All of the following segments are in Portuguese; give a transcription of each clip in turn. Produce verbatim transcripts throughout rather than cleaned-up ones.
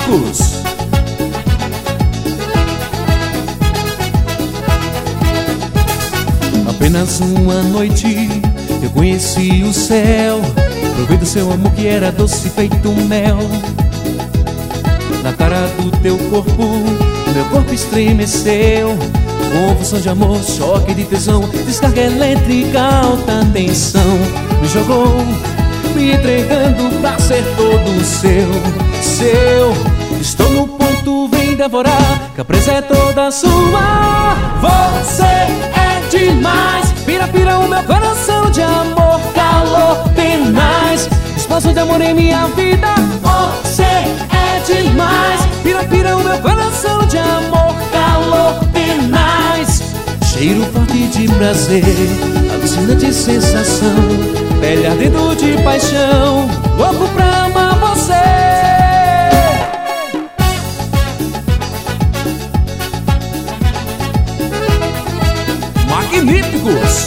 Magníficos. Apenas uma noite eu conheci o céu. Provei do seu amor que era doce feito mel. Na cara do teu corpo, meu corpo estremeceu. Convulsão de amor, choque de tesão, descarga elétrica, alta tensão. Me jogou, me entregando pra ser todo seu. Seu, estou no ponto, vem devorar, que a presa é toda sua. Você é demais, pira, pira o meu coração de amor, calor tenaz, espaço de amor em minha vida. Você é demais, pira, pira o meu coração de amor, calor tenaz, cheiro forte de prazer, alucinante sensação, pele ardendo de paixão, louco pra amar você. Magníficos.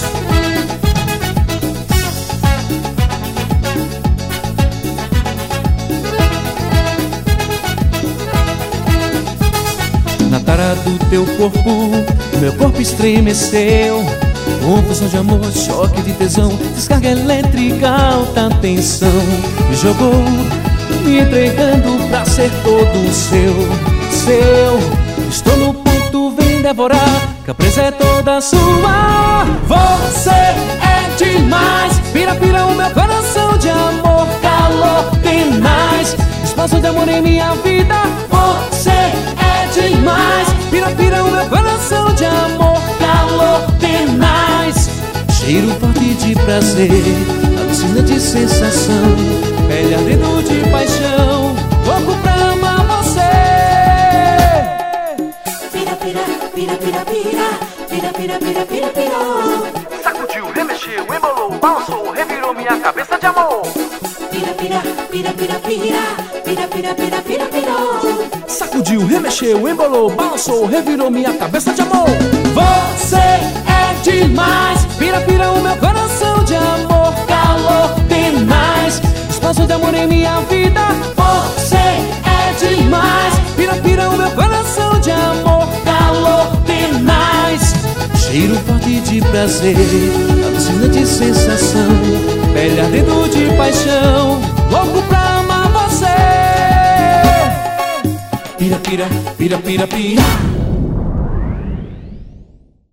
Na cara do teu corpo, meu corpo estremeceu. Confusão de amor, choque de tesão, descarga elétrica, alta tensão. Me jogou, me entregando pra ser todo seu. Seu, estou no ponto, vem devorar, que a presa é toda sua. Você é demais, pira, pira o meu coração de amor, calor tenaz, espaço de amor em minha vida. Você é demais, pira, pira o meu coração de amor, calor tenaz, cheiro forte de prazer, alucinante sensação, pele ardendo de paixão, louco pra amar você. Pira, pira, pira, pira, pira, pira, pira, pira, pira. Sacudiu, remexeu, embolou, balançou, revirou minha cabeça de amor. Pira, pira, pira, pira, pira, pira, pira, pira, pira, pira. Sacudiu, remexeu, embolou, balançou, revirou minha cabeça de amor. Você é demais, pira, pira o meu coração de amor, calor tenaz, espaço de amor em minha vida. Você é demais, pira, pira o meu coração de amor, calor tenaz, cheiro forte de prazer, alucinante sensação, pele ardendo de paixão, louco pra amar você. Pira, pira, pira, pira, pira.